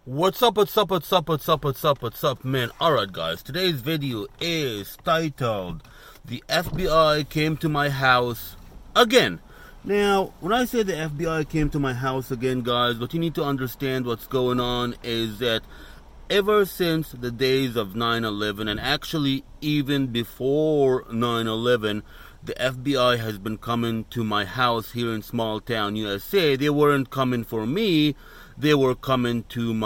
What's up, man? Alright, guys, today's video is titled, The FBI Came to My House Again. Now, when I say the FBI came to my house again, guys, what you need to understand what's going on is that ever since the days of 9/11, and actually even before 9/11, the FBI has been coming to my house here in small town USA. They weren't coming for me. They were coming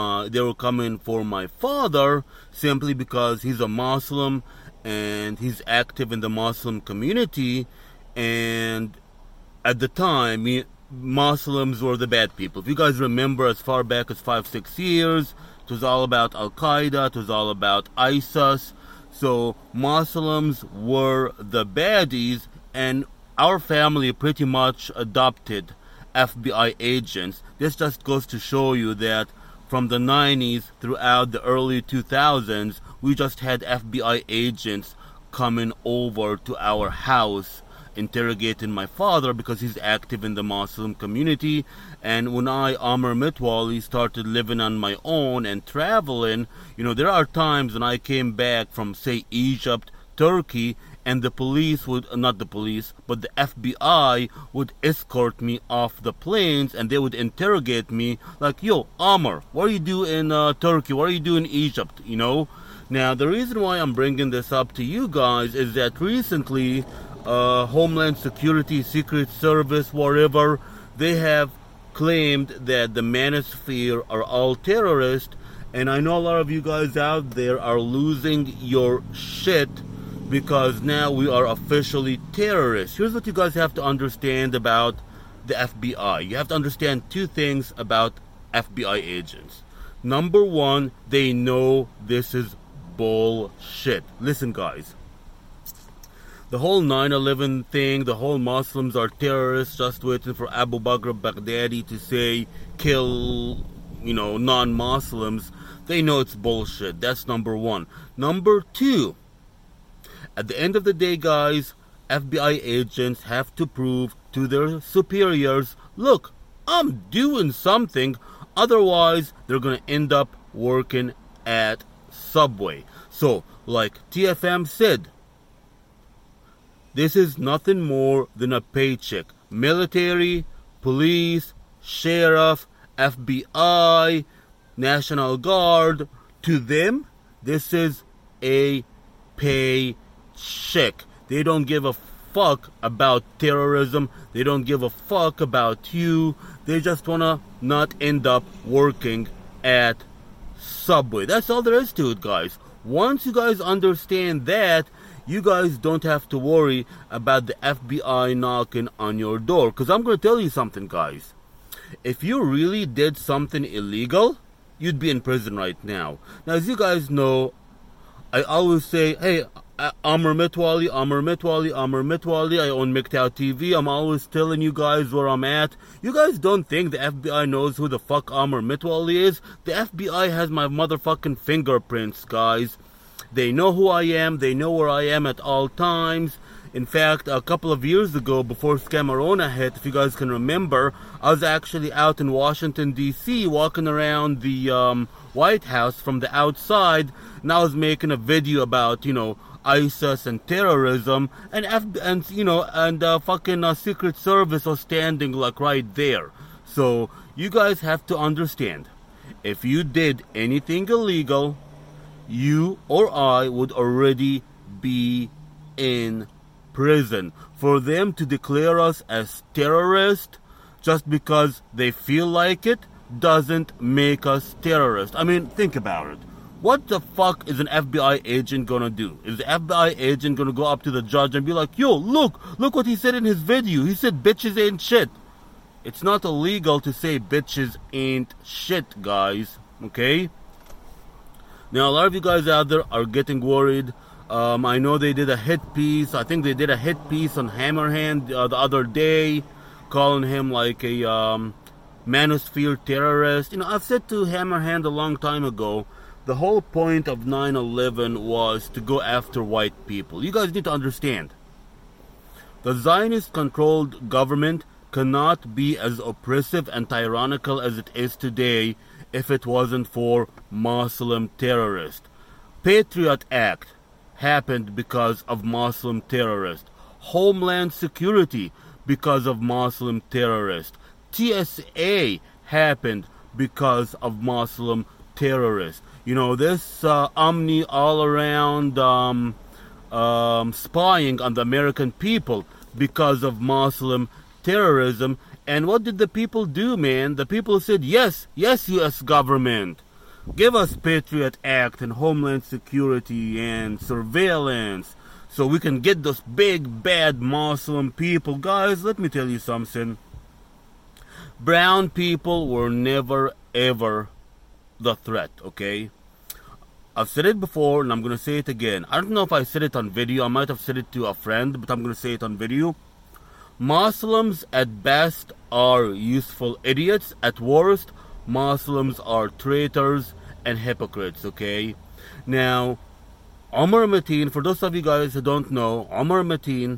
for my father, simply because he's a Muslim and he's active in the Muslim community. And at the time, Muslims were the bad people. If you guys remember, as far back as 5-6 years, it was all about Al-Qaeda, it was all about ISIS. So Muslims were the baddies, and our family pretty much adopted FBI agents. This just goes to show you that from the 90s throughout the early 2000s, we just had FBI agents coming over to our house, interrogating my father because he's active in the Muslim community. And when I, Amr Mitwali, started living on my own and traveling, there are times when I came back from, say, Egypt, Turkey, and the police not the police, but the FBI would escort me off the planes, and they would interrogate me like, yo, Amr, what do you do in Turkey? What do you do in Egypt? Now, the reason why I'm bringing this up to you guys is that recently, Homeland Security, Secret Service, whatever, they have claimed that the Manosphere are all terrorists, and I know a lot of you guys out there are losing your shit because now we are officially terrorists. Here's what you guys have to understand about the FBI. You have to understand two things about FBI agents. Number one, they know this is bullshit. Listen, guys. The whole 9/11 thing, the whole Muslims are terrorists just waiting for Abu Bakr Baghdadi to say, kill, non-Muslims. They know it's bullshit. That's number one. Number two, at the end of the day, guys, FBI agents have to prove to their superiors, look, I'm doing something. Otherwise, they're going to end up working at Subway. So, like TFM said, this is nothing more than a paycheck. Military, police, sheriff, FBI, National Guard, to them, this is a paycheck. They don't give a fuck about terrorism. They don't give a fuck about you. They just want to not end up working at Subway. That's all there is to it, guys. Once you guys understand that, you guys don't have to worry about the FBI knocking on your door. Because I'm going to tell you something, guys. If you really did something illegal, you'd be in prison right now. Now, as you guys know, I always say, hey, Amr Mitwali, I own MGTOW TV. I'm always telling you guys where I'm at. You guys don't think the FBI knows who the fuck Amr Mitwali is? The FBI has my motherfucking fingerprints, guys. They know who I am. They know where I am at all times. In fact, a couple of years ago, before Scamarona hit, if you guys can remember, I was actually out in Washington, D.C., walking around the White House from the outside, and I was making a video about, ISIS and terrorism, and fucking Secret Service was standing like right there. So you guys have to understand, if you did anything illegal, you or I would already be in prison. For them to declare us as terrorists just because they feel like it doesn't make us terrorists. I mean, think about it. What the fuck is an FBI agent gonna do? Is the FBI agent gonna go up to the judge and be like, yo, look what he said in his video. He said bitches ain't shit. It's not illegal to say bitches ain't shit, guys. Okay? Now, a lot of you guys out there are getting worried. I know they did a hit piece. I think they did a hit piece on Hammerhand the other day, calling him like a Manosphere terrorist. I've said to Hammerhand a long time ago, the whole point of 9/11 was to go after white people. You guys need to understand. The Zionist-controlled government cannot be as oppressive and tyrannical as it is today if it wasn't for Muslim terrorists. Patriot Act happened because of Muslim terrorists. Homeland Security because of Muslim terrorists. TSA happened because of Muslim terrorists. You know, this omni all around spying on the American people because of Muslim terrorism. And what did the people do, man? The people said, yes, U.S. government, give us Patriot Act and Homeland Security and surveillance so we can get those big, bad Muslim people. Guys, let me tell you something. Brown people were never, ever the threat, okay? I've said it before, and I'm going to say it again. I don't know if I said it on video. I might have said it to a friend, but I'm going to say it on video. Muslims, at best, are useful idiots. At worst, Muslims are traitors and hypocrites, okay? Now, Omar Mateen, for those of you guys who don't know, Omar Mateen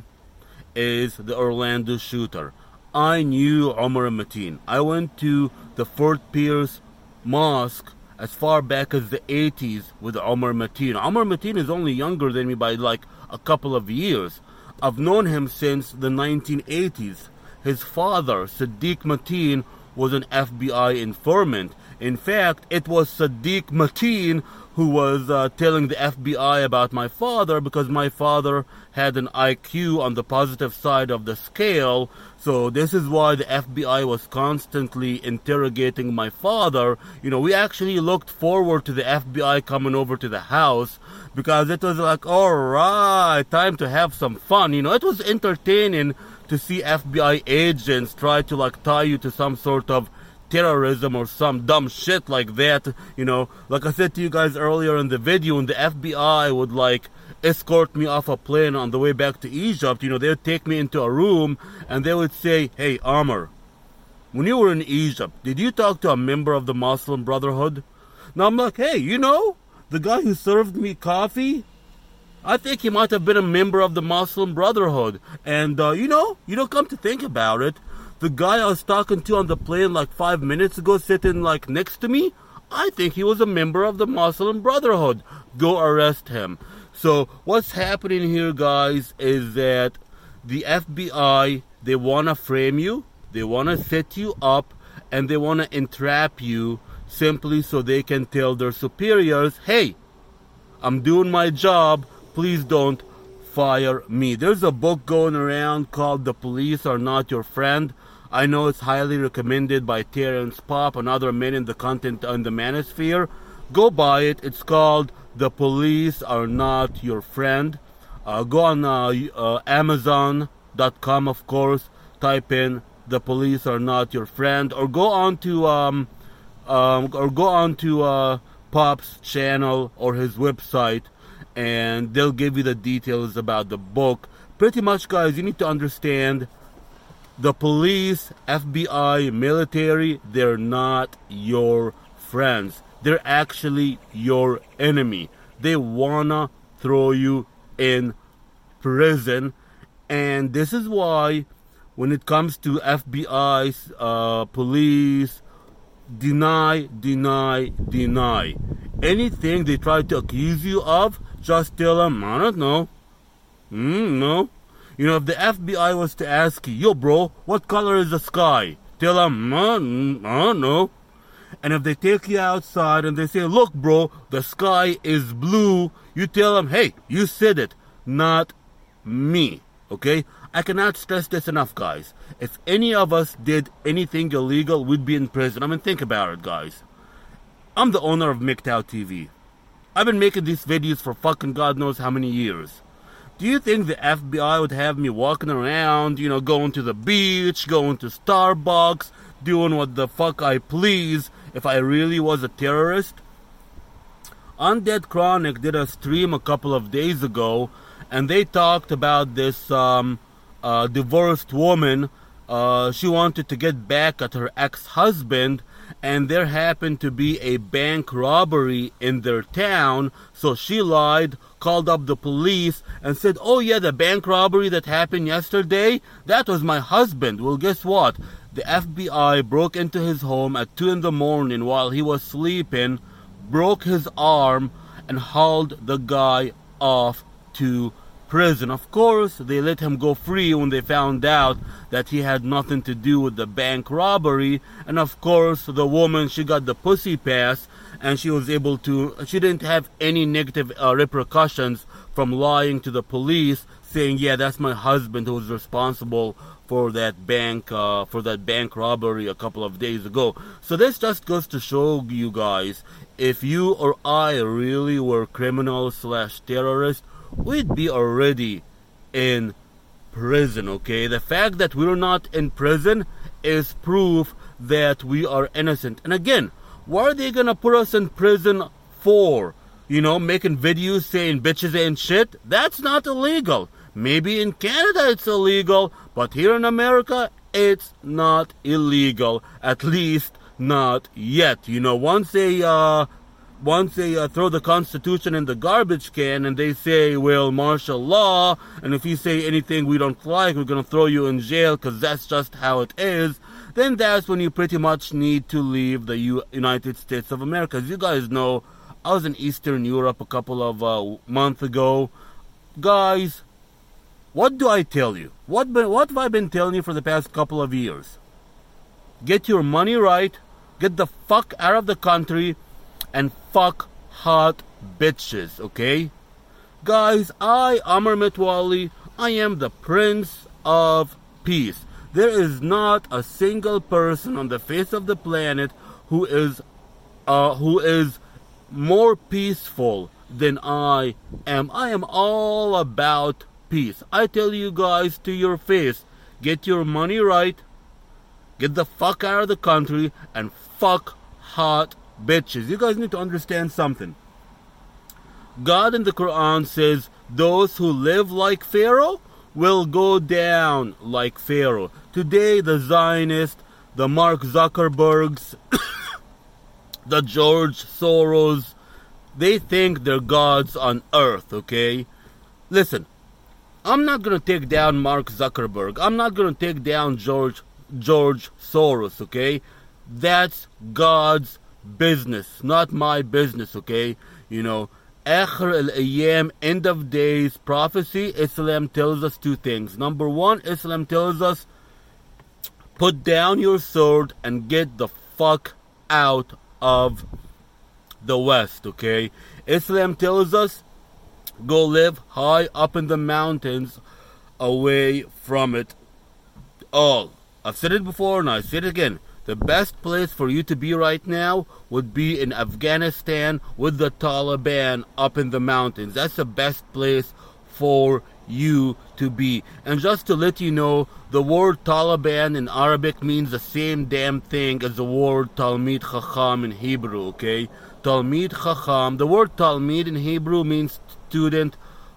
is the Orlando shooter. I knew Omar Mateen. I went to the Fort Pierce Mosque as far back as the 80s with Omar Mateen. Omar Mateen is only younger than me by like a couple of years. I've known him since the 1980s. His father, Sadiq Mateen, was an FBI informant. In fact, it was Sadiq Mateen who was telling the FBI about my father, because my father had an IQ on the positive side of the scale. So this is why the FBI was constantly interrogating my father. You know, we actually looked forward to the FBI coming over to the house, because it was like, all right, time to have some fun. You know, it was entertaining to see FBI agents try to like tie you to some sort of terrorism or some dumb shit like that. You know, like I said to you guys earlier in the video, when the FBI would like escort me off a plane on the way back to Egypt, you know, they would take me into a room and they would say, hey, Omar, when you were in Egypt, did you talk to a member of the Muslim Brotherhood? Now I'm like, hey, you know, the guy who served me coffee, I think he might have been a member of the Muslim Brotherhood. And, you know, come to think about it, the guy I was talking to on the plane like 5 minutes ago sitting like next to me, I think he was a member of the Muslim Brotherhood. Go arrest him. So what's happening here, guys, is that the FBI, they want to frame you, they want to set you up, and they want to entrap you simply so they can tell their superiors, hey, I'm doing my job, please don't fire me. There's a book going around called The Police Are Not Your Friend. I know it's highly recommended by Terrence Popp and other men in the content on the manosphere. Go buy it. It's called The Police Are Not Your Friend. Go on Amazon.com, of course. Type in The Police Are Not Your Friend, or go on to Pop's channel or his website, and they'll give you the details about the book. Pretty much, guys, you need to understand, the police, FBI, military, they're not your friends. They're actually your enemy. They wanna throw you in prison. And this is why when it comes to FBI, police, deny. Anything they try to accuse you of, just tell them, I don't know. No. You know, if the FBI was to ask you, yo bro, what color is the sky? Tell them, I don't know. And if they take you outside and they say, look bro, the sky is blue, you tell them, hey, you said it, not me. Okay? I cannot stress this enough, guys. If any of us did anything illegal, we'd be in prison. I mean, think about it, guys. I'm the owner of MGTOW TV. I've been making these videos for fucking God knows how many years. Do you think the FBI would have me walking around, you know, going to the beach, going to Starbucks, doing what the fuck I please if I really was a terrorist? Undead Chronic did a stream a couple of days ago, and they talked about this divorced woman. She wanted to get back at her ex-husband, and there happened to be a bank robbery in their town, so she lied, called up the police, and said, oh yeah, the bank robbery that happened yesterday, that was my husband. Well, guess what? the FBI broke into his home at 2 in the morning while he was sleeping, broke his arm, and hauled the guy off to prison. Of course, they let him go free when they found out that he had nothing to do with the bank robbery. And of course, the woman, she got the pussy pass, and she was able to, she didn't have any negative repercussions from lying to the police, saying, yeah, that's my husband who was responsible for that bank robbery a couple of days ago. So this just goes to show you guys, if you or I really were criminals / terrorists, we'd be already in prison, okay? The fact that we're not in prison is proof that we are innocent. And again, what are they gonna put us in prison for? You know, making videos saying bitches ain't shit? That's not illegal. Maybe in Canada it's illegal, but here in America it's not illegal. At least not yet. You know, once they throw the Constitution in the garbage can and they say, well, martial law, and if you say anything we don't like, we're going to throw you in jail because that's just how it is, then that's when you pretty much need to leave the United States of America. As you guys know, I was in Eastern Europe a couple of months ago. Guys, what do I tell you? What have I been telling you for the past couple of years? Get your money right, get the fuck out of the country, and fuck hot bitches, okay? Guys, I, Amr Mitwali, I am the Prince of Peace. There is not a single person on the face of the planet who is more peaceful than I am. I am all about peace. I tell you guys to your face, get your money right, get the fuck out of the country, and fuck hot bitches. You guys need to understand something. God in the Quran says, those who live like Pharaoh will go down like Pharaoh. Today, the Zionists, the Mark Zuckerbergs, the George Soros, they think they're gods on earth, okay? Listen, I'm not going to take down Mark Zuckerberg. I'm not going to take down George Soros, okay? That's God's business, not my business, okay? You know, Akhir al-Ayyam, end of days prophecy, Islam tells us two things. Number one, Islam tells us, put down your sword and get the fuck out of the West, okay? Islam tells us, go live high up in the mountains, away from it all. I've said it before and I say it again. The best place for you to be right now would be in Afghanistan with the Taliban up in the mountains. That's the best place for you to be. And just to let you know, the word Taliban in Arabic means the same damn thing as the word Talmid Chacham in Hebrew, okay? Talmid Chacham, the word Talmid in Hebrew means student.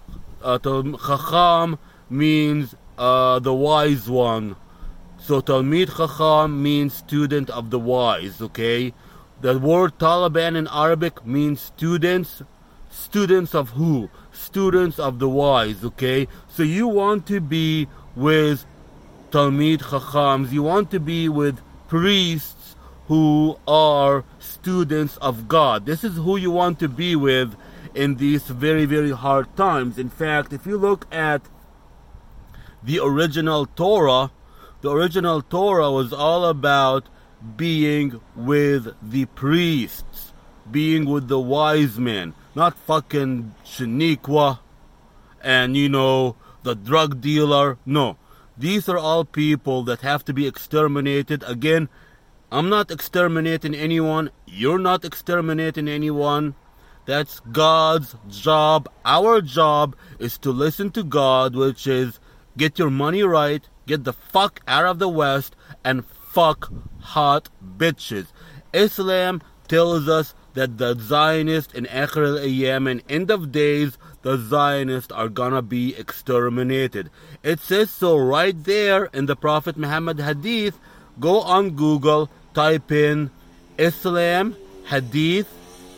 Chacham means the wise one. So Talmid Chacham means student of the wise, okay? The word Taliban in Arabic means students. Students of who? Students of the wise, okay? So you want to be with Talmid Chachams. You want to be with priests who are students of God. This is who you want to be with in these very, very hard times. In fact, if you look at the original Torah was all about being with the priests, being with the wise men, not fucking Shaniqua and, you know, the drug dealer. No, these are all people that have to be exterminated. Again, I'm not exterminating anyone. You're not exterminating anyone. That's God's job. Our job is to listen to God, which is get your money right, get the fuck out of the West, and fuck hot bitches. Islam tells us that the Zionists in Akhir al-Ayyam and end of days, the Zionists are gonna be exterminated. It says so right there in the Prophet Muhammad hadith. Go on Google, type in Islam hadith,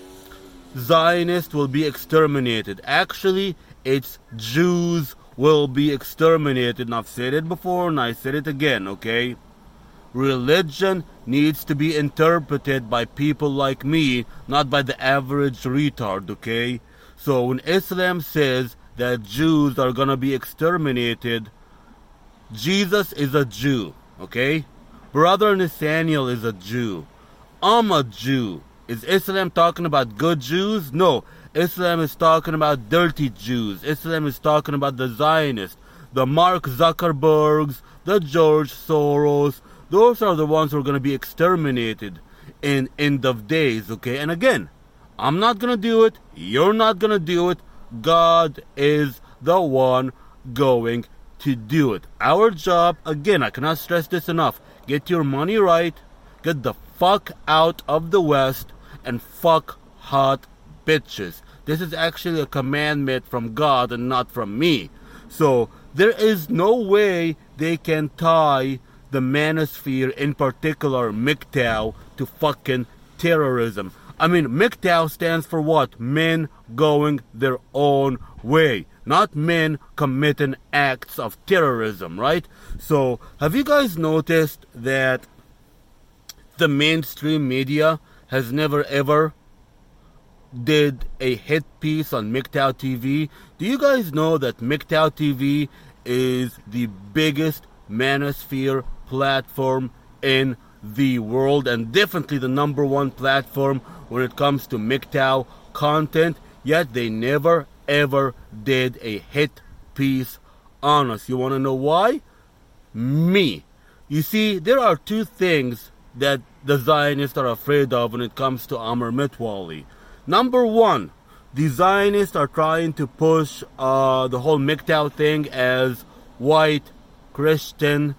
Zionists will be exterminated. Actually, it's Jews will be exterminated. And I've said it before and I said it again, okay? religion needs to be interpreted by people like me, not by the average retard, okay? So when Islam says that Jews are gonna be exterminated, Jesus is a Jew, okay? Brother Nathaniel is a Jew. I'm a Jew. Is Islam talking about good Jews? No. Islam is talking about dirty Jews. Islam is talking about the Zionists, the Mark Zuckerbergs, the George Soros. Those are the ones who are going to be exterminated in end of days, okay? And again, I'm not going to do it. You're not going to do it. God is the one going to do it. Our job, again, I cannot stress this enough. Get your money right. Get the fuck out of the West and fuck hot bitches. This is actually a commandment from God and not from me. So there is no way they can tie the manosphere, in particular MGTOW, to fucking terrorism. I mean, MGTOW stands for what? Men going their own way, not men committing acts of terrorism, right? So have you guys noticed that the mainstream media has never ever did a hit piece on MGTOW TV? Do you guys know that MGTOW TV is the biggest manosphere platform in the world, and definitely the number one platform when it comes to MGTOW content, yet they never ever did a hit piece on us? You want to know why? Me. You see, there are two things that the Zionists are afraid of when it comes to Amr Mitwali. Number one, the Zionists are trying to push the whole MGTOW thing as white, Christian,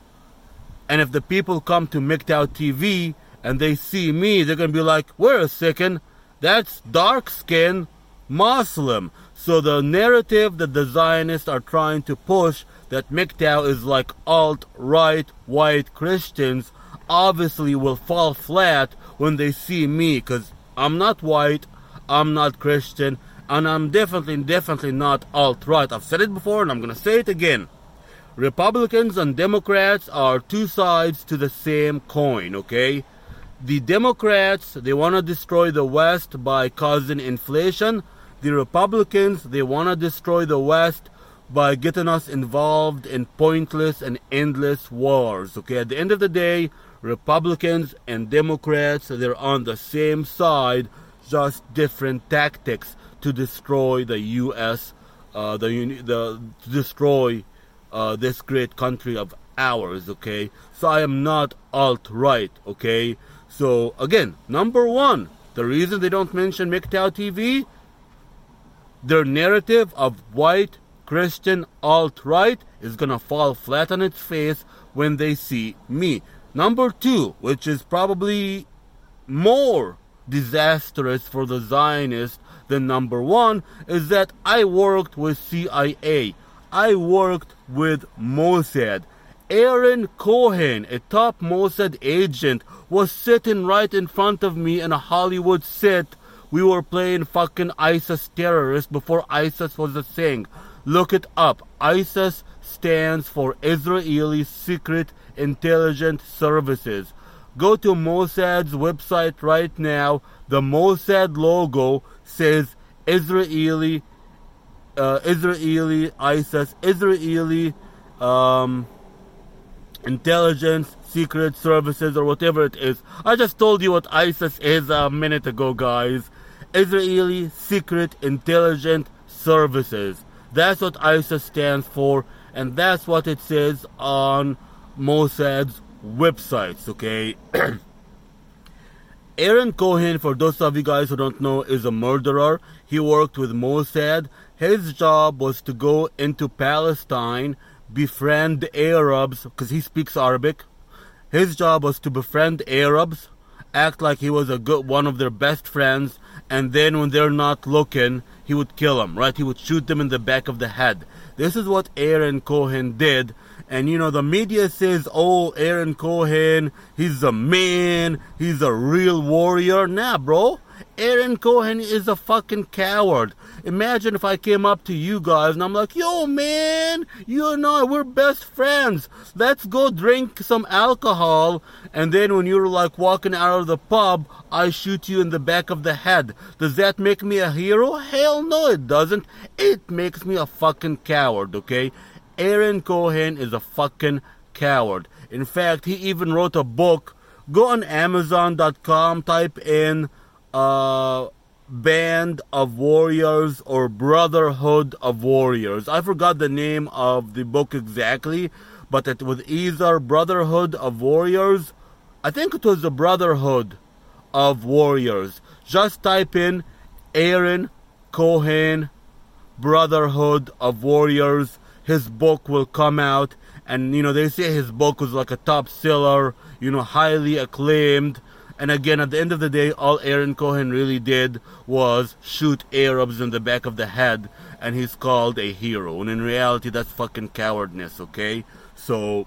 and if the people come to MGTOW TV and they see me, they're going to be like, wait a second, that's dark-skinned Muslim. So the narrative that the Zionists are trying to push, that MGTOW is like alt-right white Christians, obviously will fall flat when they see me, because I'm not white, I'm not Christian, and I'm definitely not alt-right. I've said it before and I'm going to say it again. Republicans and Democrats are two sides to the same coin, okay? The Democrats, they want to destroy the West by causing inflation. The Republicans, they want to destroy the West by getting us involved in pointless and endless wars, okay? At the end of the day, Republicans and Democrats, they're on the same side, just different tactics to destroy the U.S., to destroy this great country of ours, okay? So I am not alt-right, okay? So, again, number one, the reason they don't mention MGTOW TV, their narrative of white, Christian, alt-right is gonna fall flat on its face when they see me. Number two, which is probably more disastrous for the Zionists than number one, is that I worked with CIA. I worked with Mossad. Aaron Cohen, a top Mossad agent, was sitting right in front of me in a Hollywood set. We were playing fucking ISIS terrorists before ISIS was a thing. Look it up. ISIS stands for Israeli Secret Intelligence Services. Go to Mossad's website right now. The Mossad logo says Israeli ISIS, Israeli Intelligence Secret Services, or whatever it is. I just told you what ISIS is a minute ago, guys. Israeli Secret Intelligence Services. That's what ISIS stands for, and that's what it says on Mossad's websites, okay? Aaron Cohen, for those of you guys who don't know, is a murderer. He worked with Mossad. His job was to go into Palestine, befriend Arabs, because he speaks Arabic. His job was to befriend Arabs, act like he was one of their best friends, and then when they're not looking, he would kill them, right? He would shoot them in the back of the head. This is what Aaron Cohen did. And you know, the media says, oh, Aaron Cohen, he's a man, he's a real warrior. Nah, bro. Aaron Cohen is a fucking coward. Imagine if I came up to you guys and I'm like, yo man, you and I, we're best friends. Let's go drink some alcohol. And then when you're like walking out of the pub, I shoot you in the back of the head. Does that make me a hero? Hell no, it doesn't. It makes me a fucking coward, okay? Aaron Cohen is a fucking coward. In fact, he even wrote a book. Go on Amazon.com, type in Band of Warriors or Brotherhood of Warriors. I forgot the name of the book exactly, but it was either Brotherhood of Warriors. I think it was the Brotherhood of Warriors. Just type in Aaron Cohen, Brotherhood of Warriors. His book will come out. And, you know, they say his book was like a top seller, you know, highly acclaimed. And again, at the end of the day, all Aaron Cohen really did was shoot Arabs in the back of the head. And he's called a hero. And in reality, that's fucking cowardness, okay? So,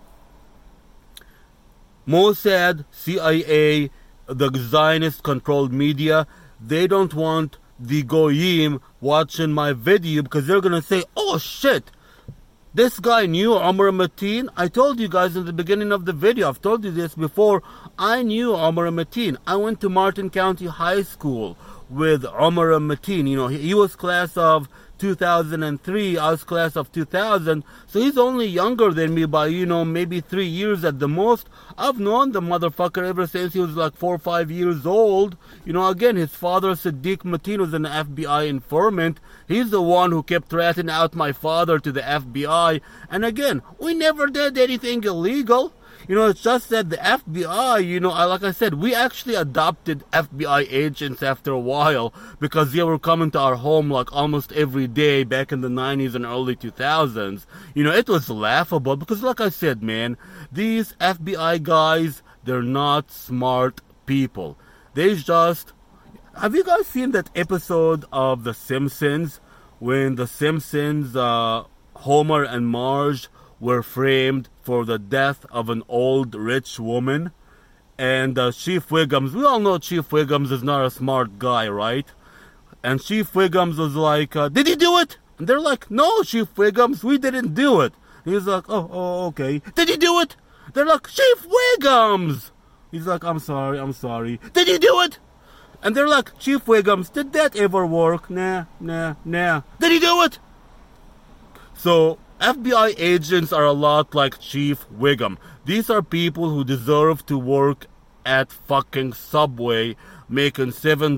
Mossad, CIA, the Zionist-controlled media, they don't want the Goyim watching my video because they're going to say, oh shit, this guy knew Omar Mateen. I told you guys in the beginning of the video, I've told you this before, I knew Omar Mateen. I went to Martin County High School with Omar Mateen. You know, he was class of 2003, I was class of 2000, so he's only younger than me by, you know, maybe 3 years at the most. I've known the motherfucker ever since he was like 4 or 5 years old. You know, again, his father, Sadiq Mateen, was an FBI informant. He's the one who kept ratting out my father to the FBI. And again, we never did anything illegal. You know, it's just that the FBI, you know, like I said, we actually adopted FBI agents after a while because they were coming to our home like almost every day back in the 90s and early 2000s. You know, it was laughable because, like I said, man, these FBI guys, they're not smart people. They just... Have you guys seen that episode of The Simpsons when The Simpsons, Homer and Marge were framed for the death of an old rich woman? And Chief Wiggums, we all know Chief Wiggums is not a smart guy, right? And Chief Wiggums was like, did he do it? And they're like, no, Chief Wiggums, we didn't do it. He's like, oh, okay. Did he do it? They're like, Chief Wiggums! He's like, I'm sorry. Did he do it? And they're like, Chief Wiggums, did that ever work? Nah. Did he do it? So, FBI agents are a lot like Chief Wiggum. These are people who deserve to work at fucking Subway making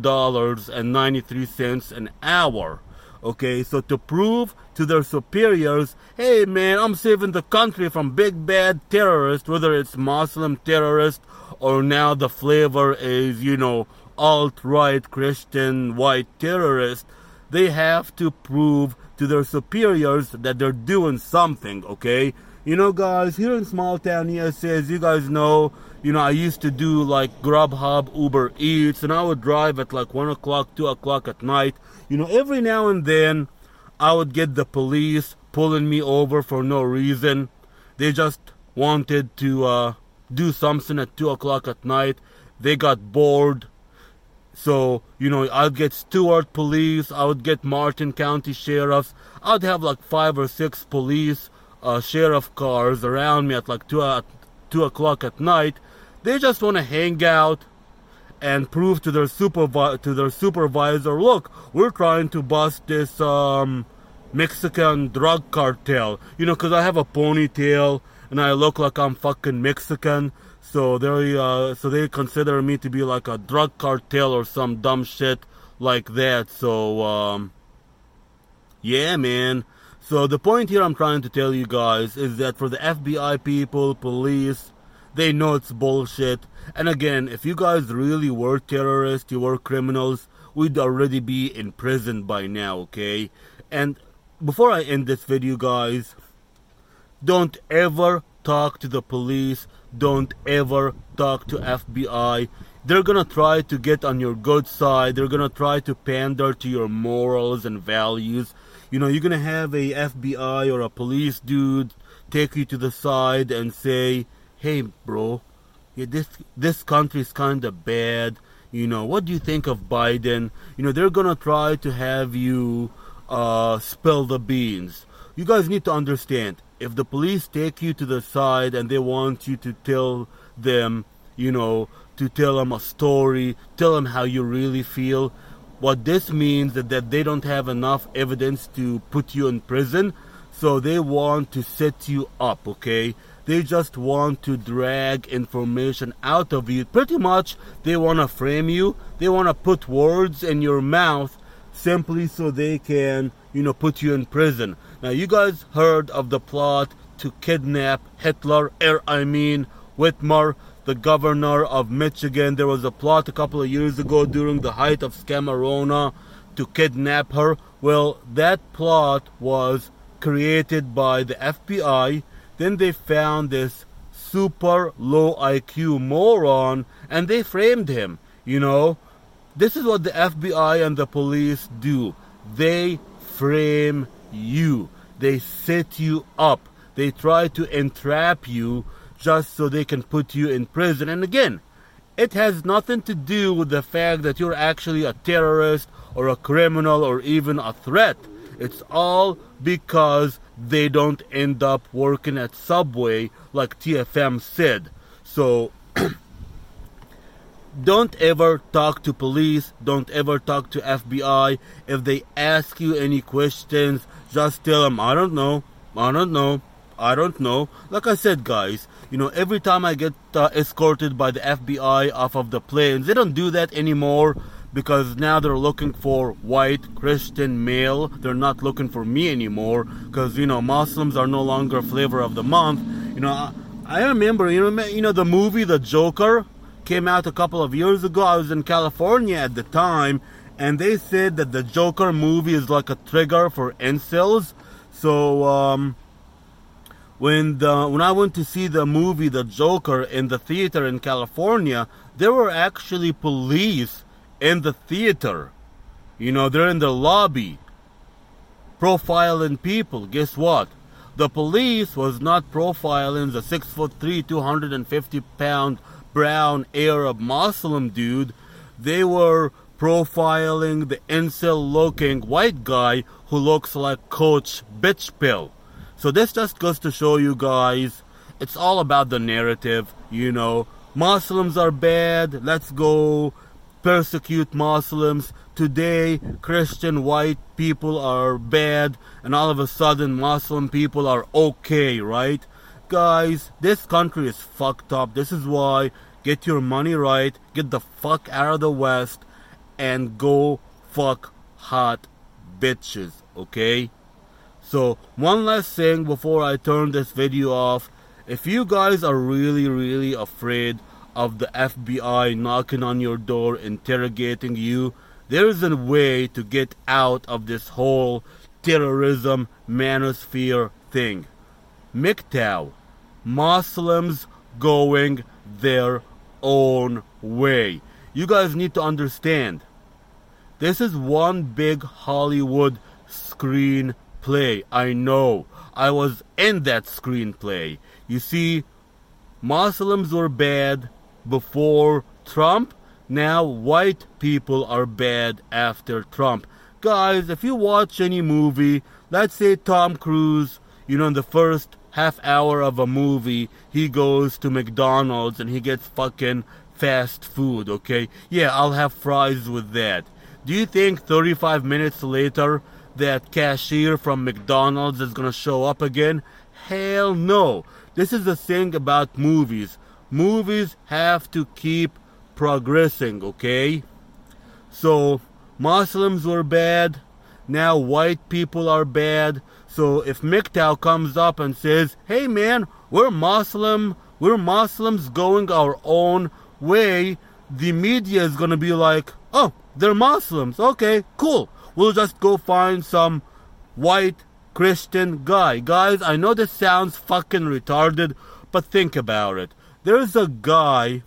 $7.93 an hour. Okay, so to prove to their superiors, hey man, I'm saving the country from big bad terrorists, whether it's Muslim terrorists or now the flavor is, you know, alt-right Christian white terrorists, they have to prove to their superiors that they're doing something, okay? You know, guys, here in small town USA, as you guys know, you know, I used to do like Grubhub, Uber Eats, and I would drive at like 1 o'clock, 2 o'clock at night. You know, every now and then, I would get the police pulling me over for no reason. They just wanted to do something at 2 o'clock at night. They got bored. So, you know, I'd get Stewart police, I would get Martin County sheriffs. I'd have like 5 or 6 police sheriff cars around me at like 2 o'clock at night. They just want to hang out and prove to their supervisor, look, we're trying to bust this Mexican drug cartel. You know, because I have a ponytail and I look like I'm fucking Mexican. So they consider me to be like a drug cartel or some dumb shit like that. So, yeah, man. So the point here I'm trying to tell you guys is that for the FBI people, police, they know it's bullshit. And again, if you guys really were terrorists, you were criminals, we'd already be in prison by now, okay? And before I end this video, guys, don't ever talk to the police. Don't ever talk to FBI. They're gonna try to get on your good side. They're gonna try to pander to your morals and values. You know, you're gonna have a FBI or a police dude take you to the side and say, hey bro, yeah, this country is kind of bad. What do you think of Biden? They're gonna try to have you spill the beans. You guys need to understand, if the police take you to the side and they want you to tell them, to tell them a story, tell them how you really feel, what this means is that they don't have enough evidence to put you in prison, so they want to set you up, okay? They just want to drag information out of you. Pretty much, they want to frame you. They want to put words in your mouth simply so they can, put you in prison. Now, you guys heard of the plot to kidnap Hitler, Whitmer, the governor of Michigan. There was a plot a couple of years ago during the height of Scamarona to kidnap her. Well, that plot was created by the FBI. Then they found this super low IQ moron and they framed him. This is what the FBI and the police do. They frame you. They set you up. They try to entrap you just so they can put you in prison. And again, it has nothing to do with the fact that you're actually a terrorist or a criminal or even a threat. It's all because they don't end up working at Subway like TFM said. So don't ever talk to police. Don't ever talk to FBI. If they ask you any questions, just tell them, I don't know. Like I said, guys, every time I get escorted by the FBI off of the planes, they don't do that anymore because now they're looking for white Christian male. They're not looking for me anymore because, Muslims are no longer flavor of the month. I remember, the movie The Joker came out a couple of years ago. I was in California at the time, and they said that the Joker movie is like a trigger for incels. So, when I went to see the movie The Joker in the theater in California, there were actually police in the theater. They're in the lobby profiling people. Guess what? The police was not profiling the 6'3", 250-pound brown Arab Muslim dude. They were profiling the incel-looking white guy who looks like Coach Bitchpill. So this just goes to show you guys, it's all about the narrative, Muslims are bad, let's go persecute Muslims. Today, Christian white people are bad, and all of a sudden Muslim people are okay, right? Guys, this country is fucked up. This is why, get your money right, get the fuck out of the West, and go fuck hot bitches, okay? So, one last thing before I turn this video off. If you guys are really, really afraid of the FBI knocking on your door, interrogating you, there is a way to get out of this whole terrorism manosphere thing. MGTOW. Muslims going their own way. You guys need to understand. This is one big Hollywood screenplay. I know. I was in that screenplay. You see, Muslims were bad before Trump. Now white people are bad after Trump. Guys, if you watch any movie, let's say Tom Cruise, in the first half hour of a movie, he goes to McDonald's and he gets fucking fast food, okay? Yeah, I'll have fries with that. Do you think 35 minutes later that cashier from McDonald's is gonna show up again? Hell no. This is the thing about movies. Movies have to keep progressing, okay? So, Muslims were bad. Now white people are bad. So if MGTOW comes up and says, hey man, we're Muslims going our own way, the media is gonna be like, oh, they're Muslims. Okay, cool. We'll just go find some white Christian guy. Guys, I know this sounds fucking retarded, but think about it. There's a guy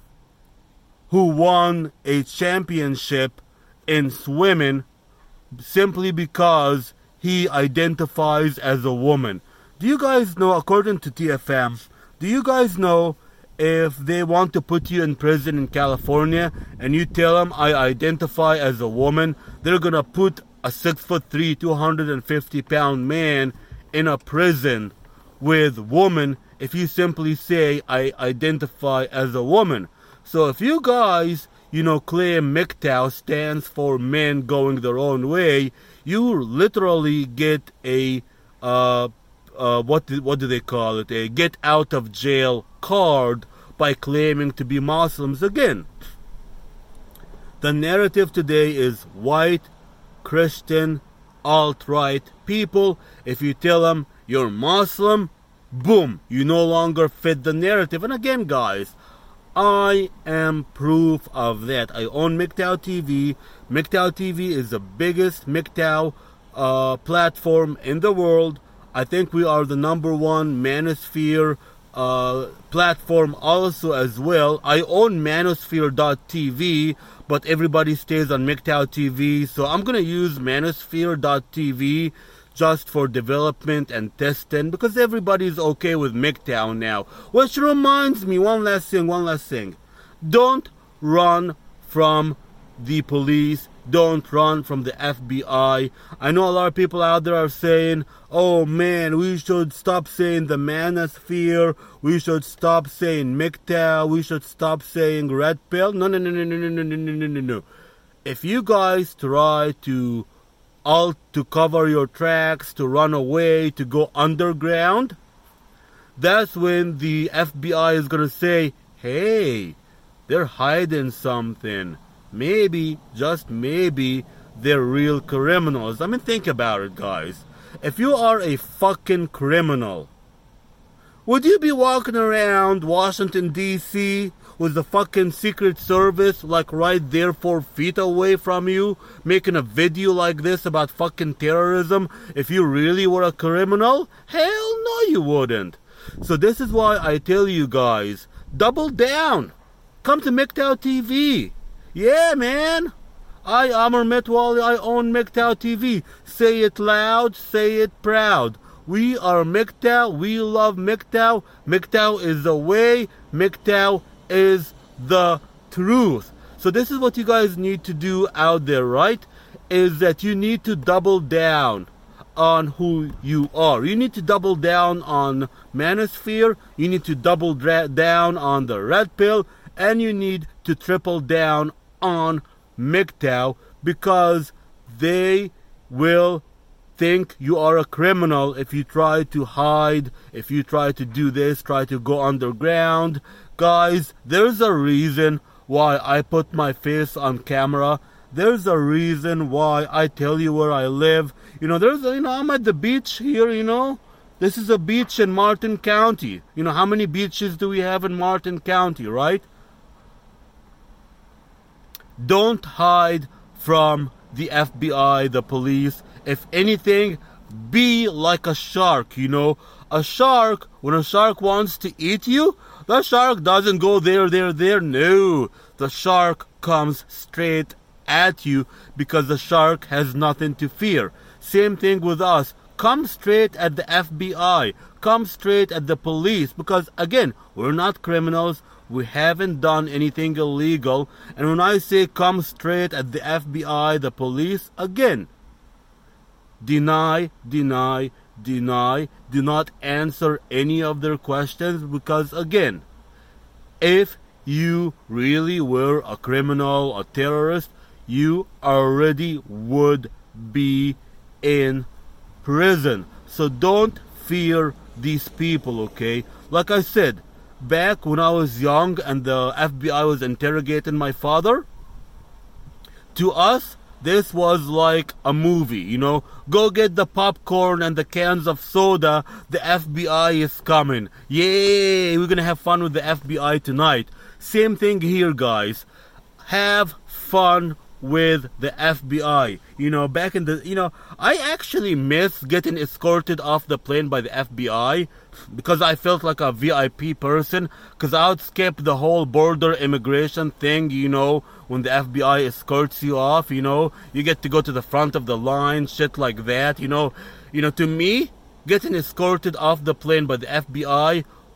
who won a championship in swimming simply because he identifies as a woman. Do you guys know, according to TFM, do you guys know if they want to put you in prison in California and you tell them I identify as a woman, they're gonna put a 6'3", 250-pound man in a prison with woman if you simply say I identify as a woman. So if you guys, claim MGTOW stands for men going their own way, you literally get a what do they call it? A get out of jail card by claiming to be Muslims again. The narrative today is white, Christian, alt-right people. If you tell them you're Muslim, boom, you no longer fit the narrative. And again, guys, I am proof of that. I own MGTOW TV. MGTOW TV is the biggest MGTOW platform in the world. I think we are the #1 manosphere platform also as well. I own manosphere.tv, but everybody stays on MGTOW TV, so I'm gonna use manosphere.tv just for development and testing, because everybody's okay with MGTOW now. Which reminds me, one last thing. Don't run from the police. Don't run from the FBI. I know a lot of people out there are saying, oh man, we should stop saying the manosphere. We should stop saying MGTOW. We should stop saying red pill. No. If you guys try to cover your tracks, to run away, to go underground, that's when the FBI is going to say, hey, they're hiding something. Maybe, just maybe, they're real criminals. I mean, think about it, guys. If you are a fucking criminal, would you be walking around Washington, D.C. with the fucking Secret Service like right there 4 feet away from you, making a video like this about fucking terrorism if you really were a criminal? Hell no, you wouldn't. So this is why I tell you guys, double down. Come to MGTOW TV. Yeah, man. Amr Metwali, I own MGTOW TV. Say it loud, say it proud. We are MGTOW. We love MGTOW. MGTOW is the way. MGTOW is the truth. So this is what you guys need to do out there, right? Is that you need to double down on who you are. You need to double down on Manosphere. You need to double down on the red pill. And you need to triple down on MGTOW, because they will think you are a criminal if you try to hide, if you try to do this, try to go underground. Guys, there's a reason why I put my face on camera. There's a reason why I tell you where I live. I'm at the beach here, This is a beach in Martin County. How many beaches do we have in Martin County, right? Don't hide from the FBI, the police. If anything, be like a shark, A shark, when a shark wants to eat you, the shark doesn't go there. No. The shark comes straight at you because the shark has nothing to fear. Same thing with us. Come straight at the FBI. Come straight at the police, because, again, we're not criminals. We haven't done anything illegal. And when I say come straight at the FBI, the police, again, deny. Do not answer any of their questions, because, again, if you really were a criminal, a terrorist, you already would be in prison. So don't fear these people, okay? Like I said, back when I was young and the FBI was interrogating my father, to us, this was like a movie, Go get the popcorn and the cans of soda. The FBI is coming. Yay! We're gonna have fun with the FBI tonight. Same thing here, guys. Have fun with the FBI. Back in the, I actually miss getting escorted off the plane by the FBI, because I felt like a VIP person, because I would skip the whole border immigration thing, when the FBI escorts you off, you get to go to the front of the line, shit like that, to me, getting escorted off the plane by the FBI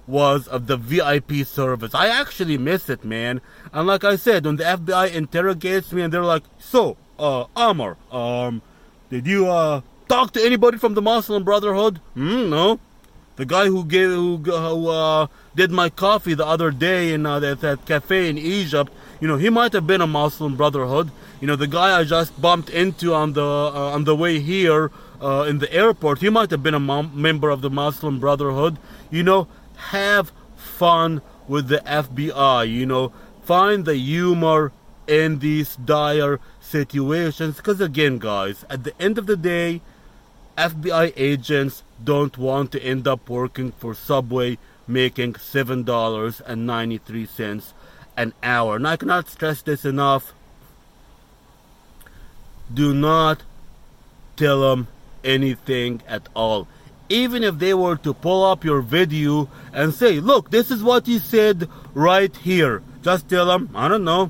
was of the VIP service. I actually miss it, man. And like I said, when the FBI interrogates me and they're like, so, Amr, did you talk to anybody from the Muslim Brotherhood? No. The guy who did my coffee the other day in that cafe in Egypt, he might have been a Muslim Brotherhood. The guy I just bumped into on the way here in the airport, he might have been a member of the Muslim Brotherhood. Have fun with the FBI. Find the humor in these dire situations. Because again, guys, at the end of the day, FBI agents don't want to end up working for Subway making $7.93 an hour. And I cannot stress this enough. Do not tell them anything at all. Even if they were to pull up your video and say, look, this is what you said right here. Just tell them, I don't know.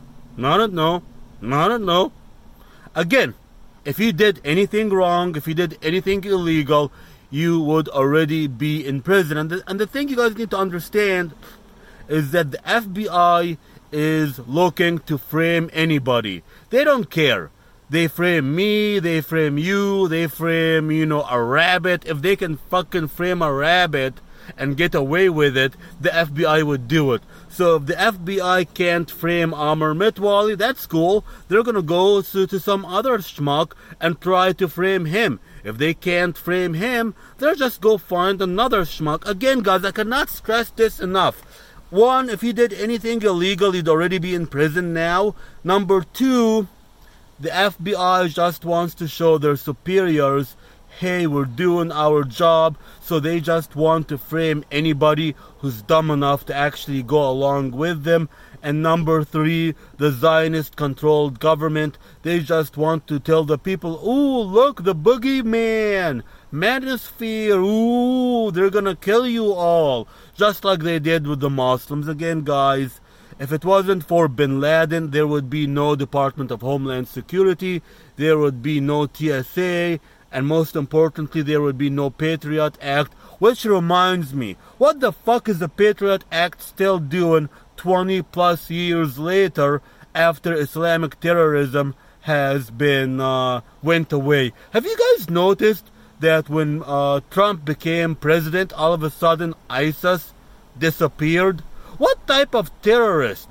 Again, if you did anything wrong, if you did anything illegal, you would already be in prison. And the thing you guys need to understand is that the FBI is looking to frame anybody. They don't care. They frame me, they frame you, they frame, a rabbit. If they can fucking frame a rabbit and get away with it, the FBI would do it. So if the FBI can't frame Amr Mitwali, that's cool. They're gonna go to some other schmuck and try to frame him. If they can't frame him, they'll just go find another schmuck. Again, guys, I cannot stress this enough. One, if you did anything illegal, you'd already be in prison now. Number two, the FBI just wants to show their superiors, hey, we're doing our job, so they just want to frame anybody who's dumb enough to actually go along with them. And number three, the Zionist-controlled government, they just want to tell the people, ooh, look, the boogeyman, manosphere, ooh, they're gonna kill you all, just like they did with the Muslims. Again, guys, if it wasn't for Bin Laden, there would be no Department of Homeland Security, there would be no TSA, and most importantly, there would be no Patriot Act. Which reminds me, what the fuck is the Patriot Act still doing 20 plus years later after Islamic terrorism has been went away? Have you guys noticed that when Trump became president, all of a sudden ISIS disappeared? What type of terrorist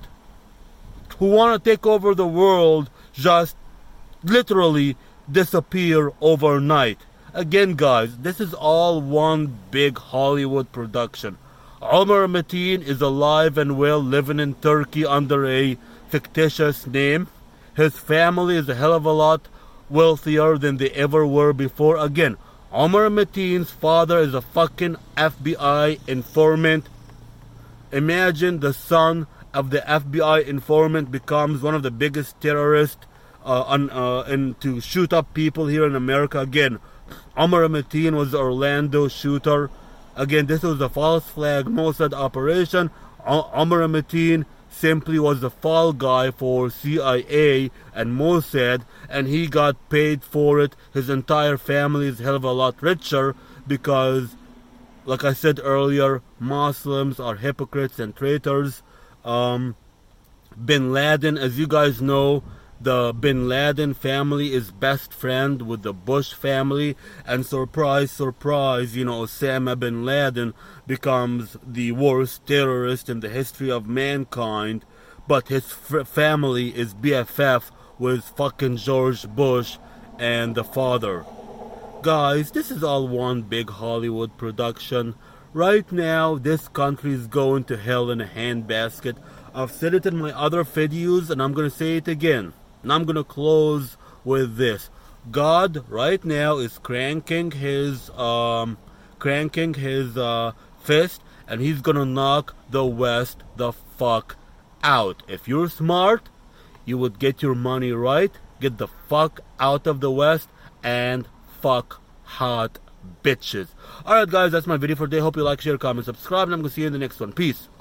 who want to take over the world just literally disappear overnight? Again, guys, this is all one big Hollywood production. Omar Mateen is alive and well, living in Turkey under a fictitious name. His family is a hell of a lot wealthier than they ever were before. Again, Omar Mateen's father is a fucking FBI informant. Imagine the son of the FBI informant becomes one of the biggest terrorists and to shoot up people here in America. Again, Omar Mateen was the Orlando shooter. Again, this was a false flag Mossad operation. Omar Mateen simply was the fall guy for CIA and Mossad, and he got paid for it. His entire family is a hell of a lot richer because, like I said earlier, Muslims are hypocrites and traitors. Bin Laden, as you guys know, the Bin Laden family is best friend with the Bush family, and surprise, surprise, Osama Bin Laden becomes the worst terrorist in the history of mankind, but his family is BFF with fucking George Bush and the father. Guys, this is all one big Hollywood production. Right now, this country is going to hell in a handbasket. I've said it in my other videos, and I'm going to say it again. And I'm going to close with this. God right now is cranking his fist, and he's going to knock the West the fuck out. If you're smart, you would get your money right, get the fuck out of the West, and fuck hot bitches. Alright guys, that's my video for today. Hope you like, share, comment, subscribe, and I'm going to see you in the next one. Peace.